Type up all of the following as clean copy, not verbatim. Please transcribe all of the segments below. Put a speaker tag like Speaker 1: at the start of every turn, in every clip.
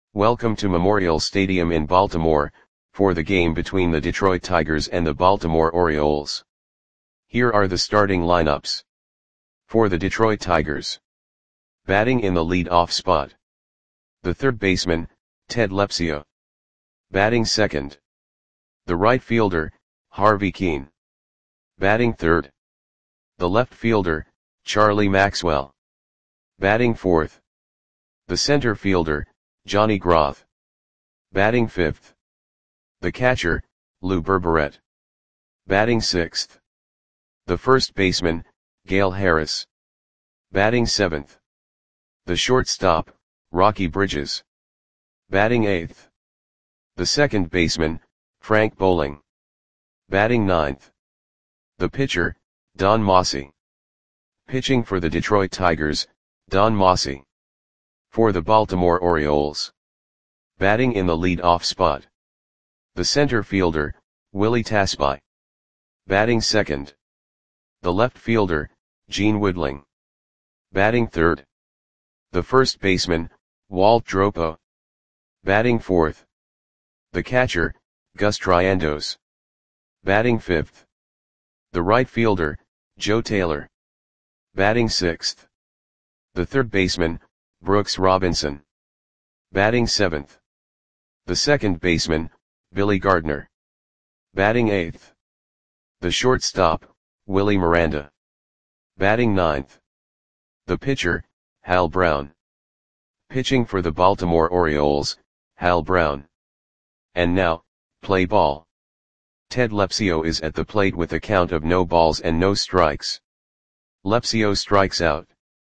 Speaker 1: Welcome to Memorial Stadium in Baltimore, for the game between the Detroit Tigers and the Baltimore Orioles. Here are the starting lineups. For the Detroit Tigers. Batting in the lead-off spot. The third baseman, Ted Lepsio. Batting second. The right fielder, Harvey Kuenn. Batting third. The left fielder, Charlie Maxwell. Batting fourth. The center fielder, Johnny Groth. Batting fifth. The catcher, Lou Berberet. Batting sixth. The first baseman, Gale Harris. Batting seventh. The shortstop, Rocky Bridges. Batting eighth. The second baseman, Frank Bowling. Batting ninth. The pitcher, Don Mossi. Pitching for the Detroit Tigers, Don Mossi. For the Baltimore Orioles. Batting in the lead-off spot. The center fielder, Willie Tasby. Batting second. The left fielder, Gene Woodling. Batting third. The first baseman, Walt Dropo. Batting fourth. The catcher, Gus Triandos. Batting fifth. The right fielder, Joe Taylor. Batting sixth. The third baseman, Brooks Robinson. Batting seventh. The second baseman, Billy Gardner. Batting eighth. The shortstop, Willie Miranda. Batting ninth. The pitcher, Hal Brown. Pitching for the Baltimore Orioles, Hal Brown. And now, play ball. Ted Lepsio is at the plate with a count of no balls and no strikes. Lepsio strikes out.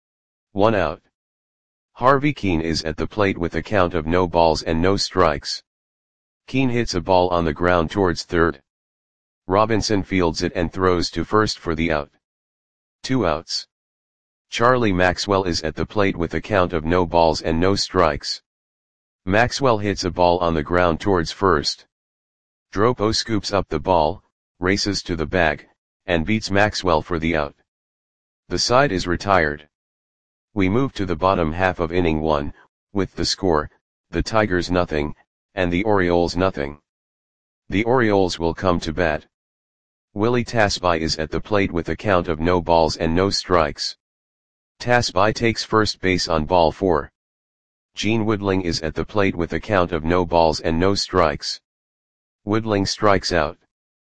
Speaker 1: 1 out. Harvey Kuenn is at the plate with a count of no balls and no strikes. Kuenn hits a ball on the ground towards third. Robinson fields it and throws to first for the out. 2 outs. Charlie Maxwell is at the plate with a count of no balls and no strikes. Maxwell hits a ball on the ground towards first. Dropo scoops up the ball, races to the bag, and beats Maxwell for the out. The side is retired. We move to the bottom half of inning 1, with the score, the Tigers nothing, and the Orioles nothing. The Orioles will come to bat. Willie Tasby is at the plate with a count of no balls and no strikes. Tasby takes first base on ball 4. Gene Woodling is at the plate with a count of no balls and no strikes. Woodling strikes out.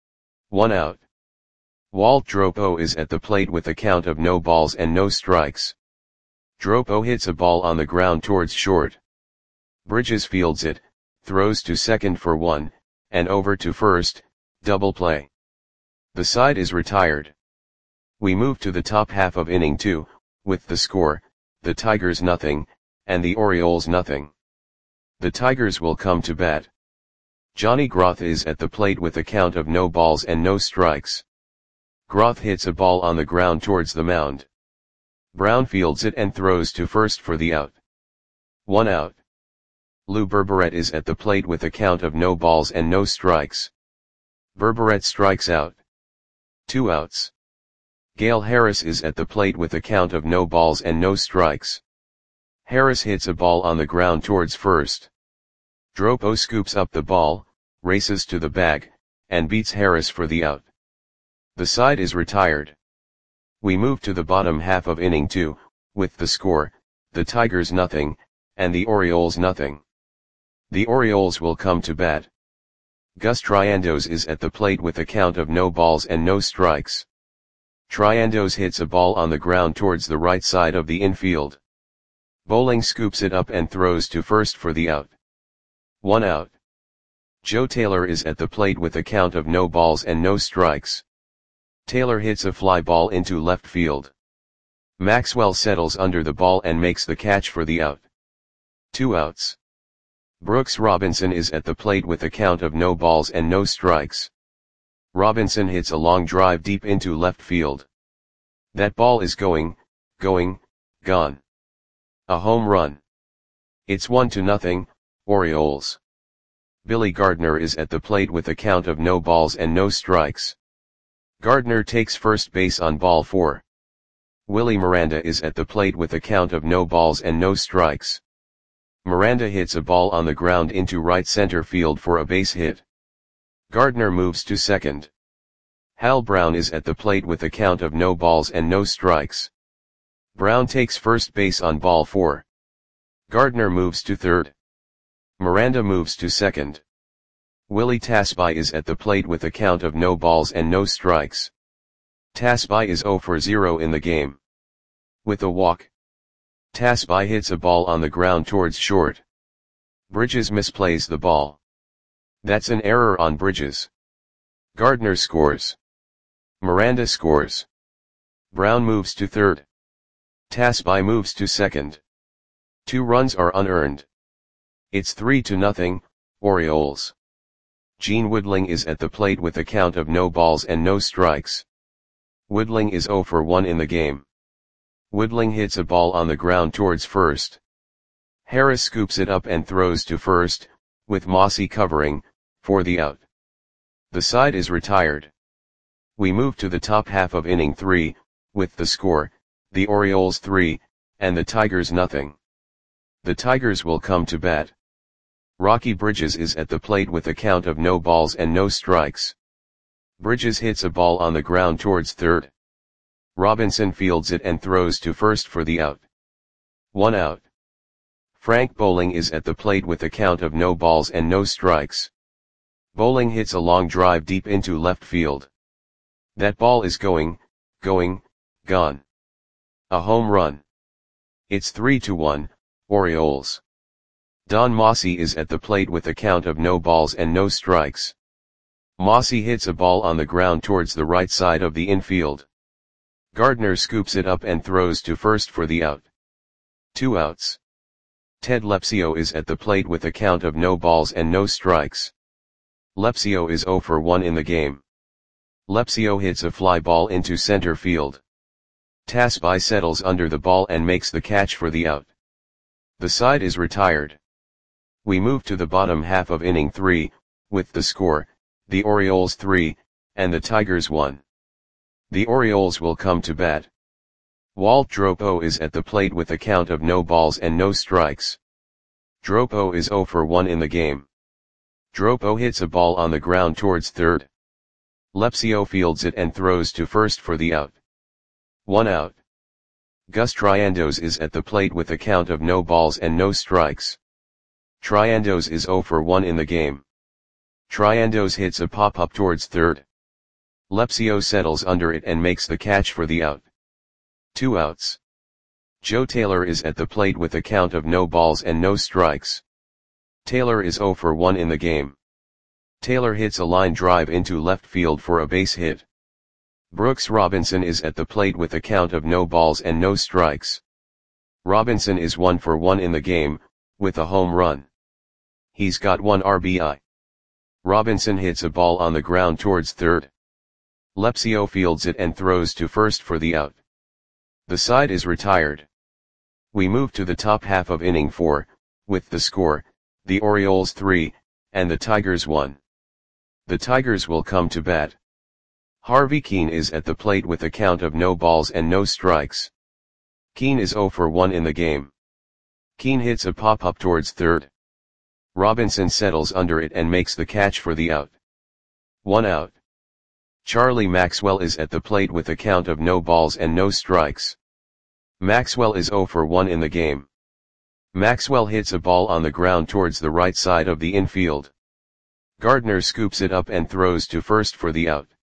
Speaker 1: 1 out. Walt Dropo is at the plate with a count of no balls and no strikes. Dropo hits a ball on the ground towards short. Bridges fields it, throws to second for 1, and over to first, double play. The side is retired. We move to the top half of inning 2, with the score, the Tigers nothing, and the Orioles nothing. The Tigers will come to bat. Johnny Groth is at the plate with a count of no balls and no strikes. Groth hits a ball on the ground towards the mound. Brown fields it and throws to first for the out. 1 out. Lou Berberet is at the plate with a count of no balls and no strikes. Berberet strikes out. 2 outs. Gale Harris is at the plate with a count of no balls and no strikes. Harris hits a ball on the ground towards first. Dropo scoops up the ball, races to the bag, and beats Harris for the out. The side is retired. We move to the bottom half of inning 2, with the score, the Tigers nothing, and the Orioles nothing. The Orioles will come to bat. Gus Triandos is at the plate with a count of no balls and no strikes. Triandos hits a ball on the ground towards the right side of the infield. Bowling scoops it up and throws to first for the out. 1 out. Joe Taylor is at the plate with a count of no balls and no strikes. Taylor hits a fly ball into left field. Maxwell settles under the ball and makes the catch for the out. 2 outs. Brooks Robinson is at the plate with a count of no balls and no strikes. Robinson hits a long drive deep into left field. That ball is gone. A home run. It's 1-0, Orioles. Billy Gardner is at the plate with a count of no balls and no strikes. Gardner takes first base on ball 4. Willie Miranda is at the plate with a count of no balls and no strikes. Miranda hits a ball on the ground into right center field for a base hit. Gardner moves to second. Hal Brown is at the plate with a count of no balls and no strikes. Brown takes first base on ball 4. Gardner moves to third. Miranda moves to second. Willie Tasby is at the plate with a count of no balls and no strikes. Tasby is 0 for 0 in the game. With a walk, Tasby hits a ball on the ground towards short. Bridges misplays the ball. That's an error on Bridges. Gardner scores. Miranda scores. Brown moves to third. Tasby moves to second. 2 runs are unearned. It's 3-0, Orioles. Gene Woodling is at the plate with a count of no balls and no strikes. Woodling is 0 for 1 in the game. Woodling hits a ball on the ground towards first. Harris scoops it up and throws to first, with Mossy covering, for the out. The side is retired. We move to the top half of inning 3, with the score, the Orioles 3, and the Tigers 0. The Tigers will come to bat. Rocky Bridges is at the plate with a count of no balls and no strikes. Bridges hits a ball on the ground towards third. Robinson fields it and throws to first for the out. 1 out. Frank Bowling is at the plate with a count of no balls and no strikes. Bowling hits a long drive deep into left field. That ball is gone. A home run. It's 3-1, Orioles. Don Mossy is at the plate with a count of no balls and no strikes. Mossy hits a ball on the ground towards the right side of the infield. Gardner scoops it up and throws to first for the out. 2 outs. Ted Lepsio is at the plate with a count of no balls and no strikes. Lepsio is 0 for 1 in the game. Lepsio hits a fly ball into center field. Tasby settles under the ball and makes the catch for the out. The side is retired. We move to the bottom half of inning 3, with the score, the Orioles 3, and the Tigers 1. The Orioles will come to bat. Walt Dropo is at the plate with a count of no balls and no strikes. Dropo is 0 for 1 in the game. Dropo hits a ball on the ground towards third. Lepsio fields it and throws to first for the out. 1 out. Gus Triandos is at the plate with a count of no balls and no strikes. Triandos is 0 for 1 in the game. Triandos hits a pop-up towards third. Lepsio settles under it and makes the catch for the out. 2 outs. Joe Taylor is at the plate with a count of no balls and no strikes. Taylor is 0 for 1 in the game. Taylor hits a line drive into left field for a base hit. Brooks Robinson is at the plate with a count of no balls and no strikes. Robinson is 1 for 1 in the game, with a home run. He's got 1 RBI. Robinson hits a ball on the ground towards third. Lepsio fields it and throws to first for the out. The side is retired. We move to the top half of inning 4, with the score, the Orioles 3, and the Tigers 1. The Tigers will come to bat. Harvey Keene is at the plate with a count of no balls and no strikes. Keene is 0 for 1 in the game. Keene hits a pop-up towards third. Robinson settles under it and makes the catch for the out. 1 out. Charlie Maxwell is at the plate with a count of no balls and no strikes. Maxwell is 0 for 1 in the game. Maxwell hits a ball on the ground towards the right side of the infield. Gardner scoops it up and throws to first for the out.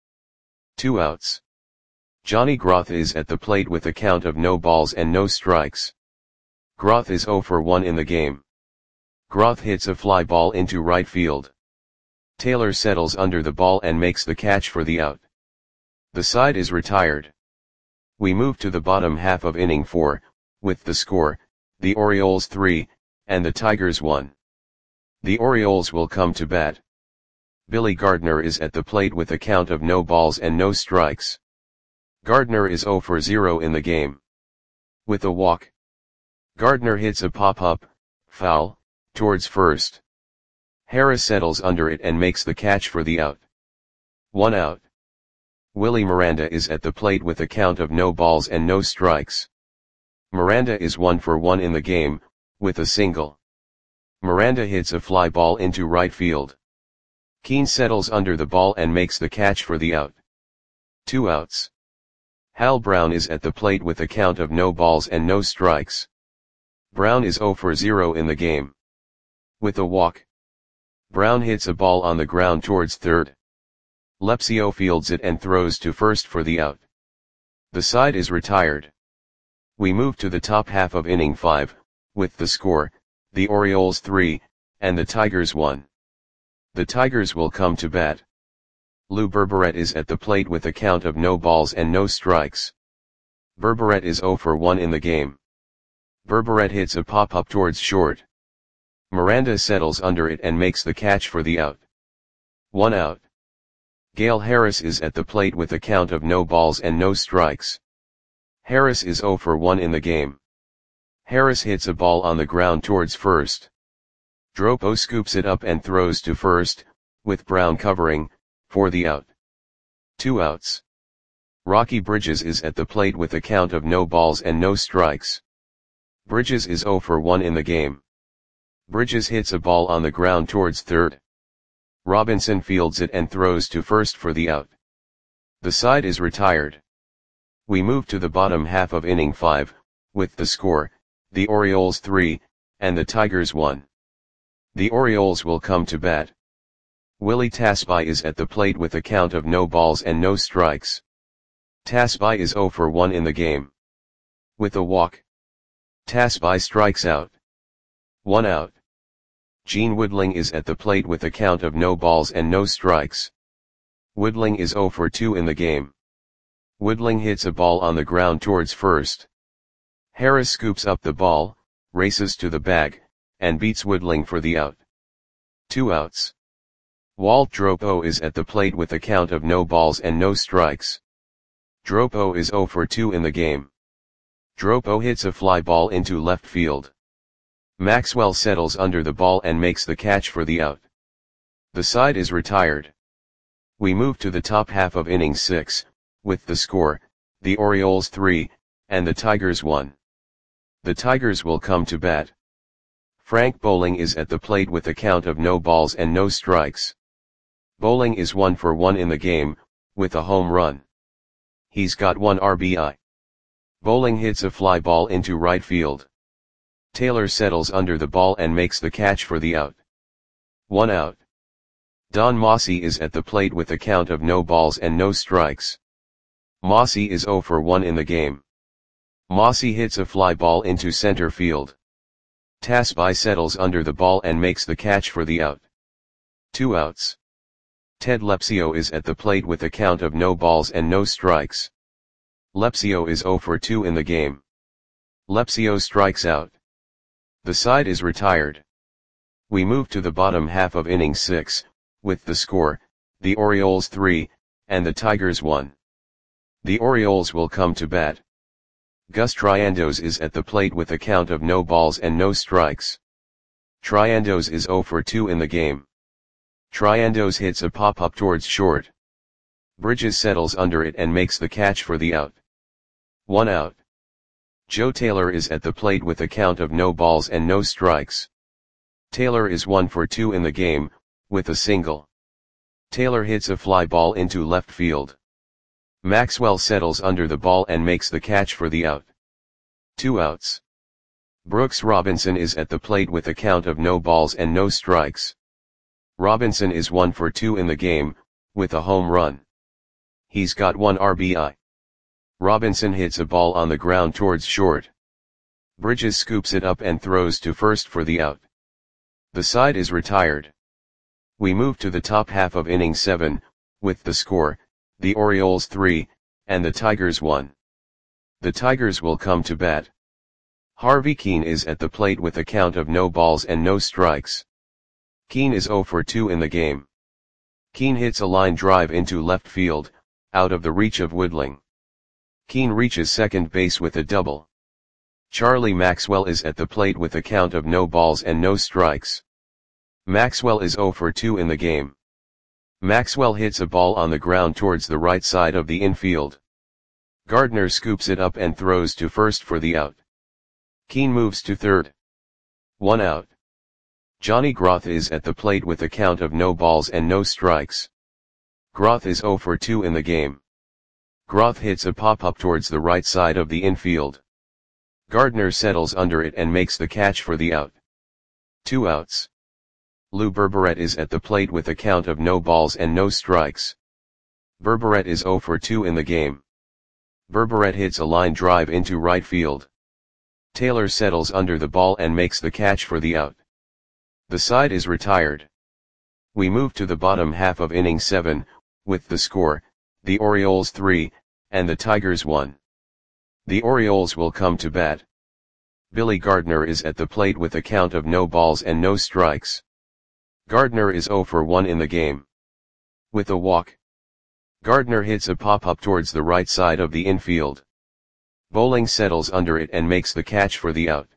Speaker 1: 2 outs. Johnny Groth is at the plate with a count of no balls and no strikes. Groth is 0 for 1 in the game. Groth hits a fly ball into right field. Taylor settles under the ball and makes the catch for the out. The side is retired. We move to the bottom half of inning 4, with the score, the Orioles 3, and the Tigers 1. The Orioles will come to bat. Billy Gardner is at the plate with a count of no balls and no strikes. Gardner is 0 for 0 in the game. With a walk, Gardner hits a pop-up, foul, towards first. Harris settles under it and makes the catch for the out. 1 out. Willie Miranda is at the plate with a count of no balls and no strikes. Miranda is 1 for 1 in the game, with a single. Miranda hits a fly ball into right field. Keane settles under the ball and makes the catch for the out. 2 outs. Hal Brown is at the plate with a count of no balls and no strikes. Brown is 0 for 0 in the game. With a walk, Brown hits a ball on the ground towards third. Lepsio fields it and throws to first for the out. The side is retired. We move to the top half of inning 5, with the score, the Orioles 3, and the Tigers 1. The Tigers will come to bat. Lou Berberet is at the plate with a count of no balls and no strikes. Berberet is 0 for 1 in the game. Berberet hits a pop-up towards short. Miranda settles under it and makes the catch for the out. 1 out. Gale Harris is at the plate with a count of no balls and no strikes. Harris is 0 for 1 in the game. Harris hits a ball on the ground towards first. Dropo scoops it up and throws to first, with Brown covering, for the out. 2 outs. Rocky Bridges is at the plate with a count of no balls and no strikes. Bridges is 0 for 1 in the game. Bridges hits a ball on the ground towards third. Robinson fields it and throws to first for the out. The side is retired. We move to the bottom half of inning 5, with the score, the Orioles 3, and the Tigers 1. The Orioles will come to bat. Willie Tasby is at the plate with a count of no balls and no strikes. Tasby is 0 for 1 in the game. With a walk, Tasby strikes out. 1 out. Gene Woodling is at the plate with a count of no balls and no strikes. Woodling is 0 for 2 in the game. Woodling hits a ball on the ground towards first. Harris scoops up the ball, races to the bag, and beats Woodling for the out. 2 outs. Walt Dropo is at the plate with a count of no balls and no strikes. Dropo is 0 for 2 in the game. Dropo hits a fly ball into left field. Maxwell settles under the ball and makes the catch for the out. The side is retired. We move to the top half of inning 6, with the score, the Orioles 3, and the Tigers 1. The Tigers will come to bat. Frank Bowling is at the plate with a count of no balls and no strikes. Bowling is 1 for 1 in the game, with a home run. He's got 1 RBI. Bowling hits a fly ball into right field. Taylor settles under the ball and makes the catch for the out. 1 out. Don Mossy is at the plate with a count of no balls and no strikes. Mossy is 0 for 1 in the game. Mossy hits a fly ball into center field. Tasby settles under the ball and makes the catch for the out. 2 outs. Ted Lepsio is at the plate with a count of no balls and no strikes. Lepsio is 0 for 2 in the game. Lepsio strikes out. The side is retired. We move to the bottom half of inning 6, with the score, the Orioles 3, and the Tigers 1. The Orioles will come to bat. Gus Triandos is at the plate with a count of no balls and no strikes. Triandos is 0 for 2 in the game. Triandos hits a pop-up towards short. Bridges settles under it and makes the catch for the out. 1 out. Joe Taylor is at the plate with a count of no balls and no strikes. Taylor is 1 for 2 in the game, with a single. Taylor hits a fly ball into left field. Maxwell settles under the ball and makes the catch for the out. 2 outs. Brooks Robinson is at the plate with a count of no balls and no strikes. Robinson is 1 for 2 in the game, with a home run. He's got 1 RBI. Robinson hits a ball on the ground towards short. Bridges scoops it up and throws to first for the out. The side is retired. We move to the top half of inning 7, with the score, the Orioles 3, and the Tigers 1. The Tigers will come to bat. Harvey Keene is at the plate with a count of no balls and no strikes. Keene is 0 for 2 in the game. Keene hits a line drive into left field, out of the reach of Woodling. Keene reaches second base with a double. Charlie Maxwell is at the plate with a count of no balls and no strikes. Maxwell is 0 for 2 in the game. Maxwell hits a ball on the ground towards the right side of the infield. Gardner scoops it up and throws to first for the out. Keene moves to third. 1 out. Johnny Groth is at the plate with a count of no balls and no strikes. Groth is 0 for 2 in the game. Groth hits a pop-up towards the right side of the infield. Gardner settles under it and makes the catch for the out. 2 outs. Lou Berberet is at the plate with a count of no balls and no strikes. Berberet is 0 for 2 in the game. Berberet hits a line drive into right field. Taylor settles under the ball and makes the catch for the out. The side is retired. We move to the bottom half of inning 7, with the score, the Orioles 3, and the Tigers 1. The Orioles will come to bat. Billy Gardner is at the plate with a count of no balls and no strikes. Gardner is 0 for 1 in the game. With a walk. Gardner hits a pop-up towards the right side of the infield. Bowling settles under it and makes the catch for the out.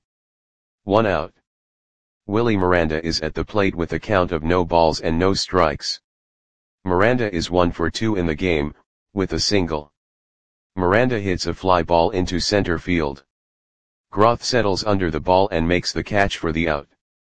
Speaker 1: 1 out. Willie Miranda is at the plate with a count of no balls and no strikes. Miranda is 1 for 2 in the game, with a single. Miranda hits a fly ball into center field. Groth settles under the ball and makes the catch for the out.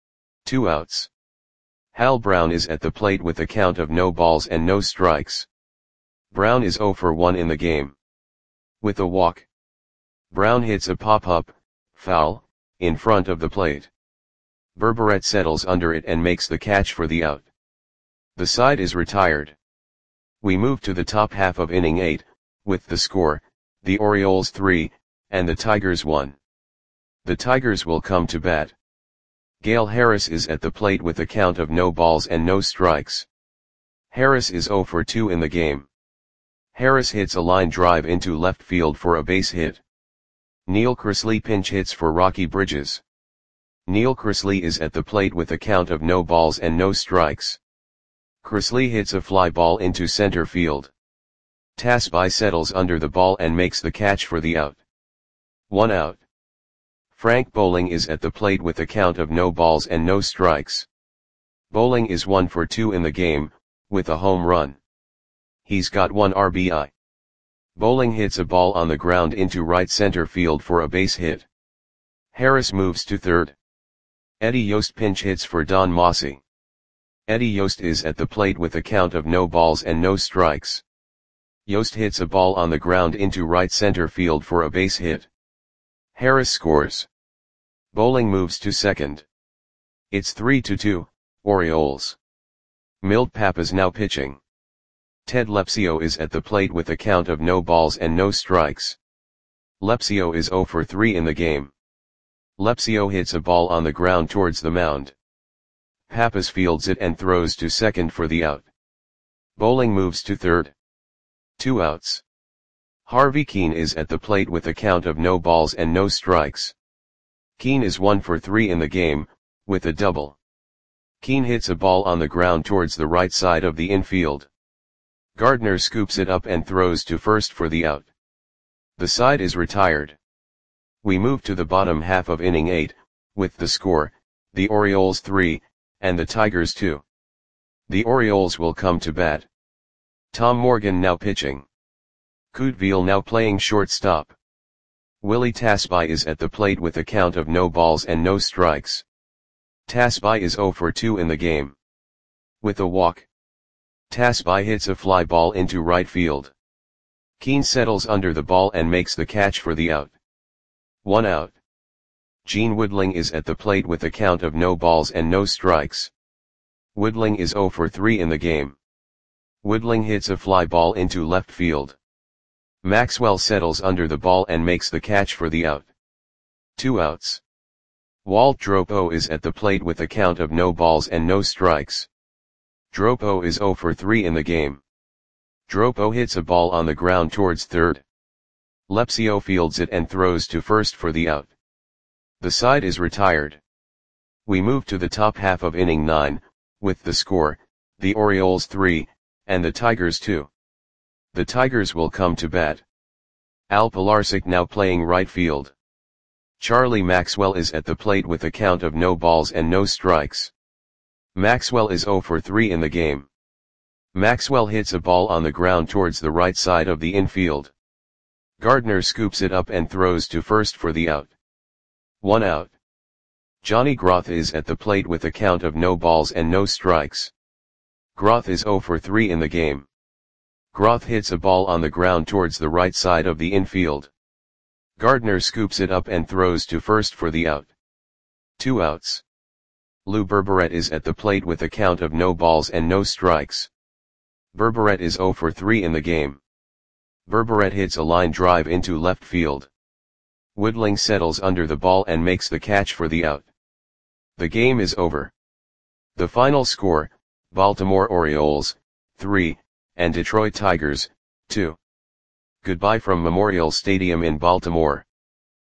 Speaker 1: 2 outs. Hal Brown is at the plate with a count of no balls and no strikes. Brown is 0 for 1 in the game. With a walk. Brown hits a pop-up, foul, in front of the plate. Berberet settles under it and makes the catch for the out. The side is retired. We move to the top half of inning 8, with the score, the Orioles 3, and the Tigers 1. The Tigers will come to bat. Gale Harris is at the plate with a count of no balls and no strikes. Harris is 0 for 2 in the game. Harris hits a line drive into left field for a base hit. Neil Chrisley pinch hits for Rocky Bridges. Neil Chrisley is at the plate with a count of no balls and no strikes. Chrisley hits a fly ball into center field. Tasby settles under the ball and makes the catch for the out. 1 out. Frank Bowling is at the plate with a count of no balls and no strikes. Bowling is 1 for 2 in the game, with a home run. He's got 1 RBI. Bowling hits a ball on the ground into right center field for a base hit. Harris moves to third. Eddie Yost pinch hits for Don Mossy. Eddie Yost is at the plate with a count of no balls and no strikes. Yost hits a ball on the ground into right center field for a base hit. Harris scores. Bowling moves to second. It's 3-2, Orioles. Milt Pappas now pitching. Ted Lepsio is at the plate with a count of no balls and no strikes. Lepsio is 0 for 3 in the game. Lepsio hits a ball on the ground towards the mound. Pappas fields it and throws to second for the out. Bowling moves to third. 2 outs. Harvey Keene is at the plate with a count of no balls and no strikes. Keene is 1 for 3 in the game, with a double. Keene hits a ball on the ground towards the right side of the infield. Gardner scoops it up and throws to first for the out. The side is retired. We move to the bottom half of inning 8, with the score, the Orioles 3, and the Tigers 2. The Orioles will come to bat. Tom Morgan now pitching. Couteville now playing shortstop. Willie Tasby is at the plate with a count of no balls and no strikes. Tasby is 0 for 2 in the game. With a walk. Tasby hits a fly ball into right field. Keene settles under the ball and makes the catch for the out. 1 out. Gene Woodling is at the plate with a count of no balls and no strikes. Woodling is 0 for 3 in the game. Woodling hits a fly ball into left field. Maxwell settles under the ball and makes the catch for the out. 2 outs. Walt Dropo is at the plate with a count of no balls and no strikes. Dropo is 0 for 3 in the game. Dropo hits a ball on the ground towards third. Lepsio fields it and throws to first for the out. The side is retired. We move to the top half of inning 9, with the score, the Orioles 3, and the Tigers 2. The Tigers will come to bat. Al Pilarczyk now playing right field. Charlie Maxwell is at the plate with a count of no balls and no strikes. Maxwell is 0 for 3 in the game. Maxwell hits a ball on the ground towards the right side of the infield. Gardner scoops it up and throws to first for the out. 1 out. Johnny Groth is at the plate with a count of no balls and no strikes. Groth is 0 for 3 in the game. Groth hits a ball on the ground towards the right side of the infield. Gardner scoops it up and throws to first for the out. 2 outs. Lou Berberet is at the plate with a count of no balls and no strikes. Berberet is 0 for 3 in the game. Berberet hits a line drive into left field. Woodling settles under the ball and makes the catch for the out. The game is over. The final score, Baltimore Orioles, 3, and Detroit Tigers, 2. Goodbye from Memorial Stadium in Baltimore.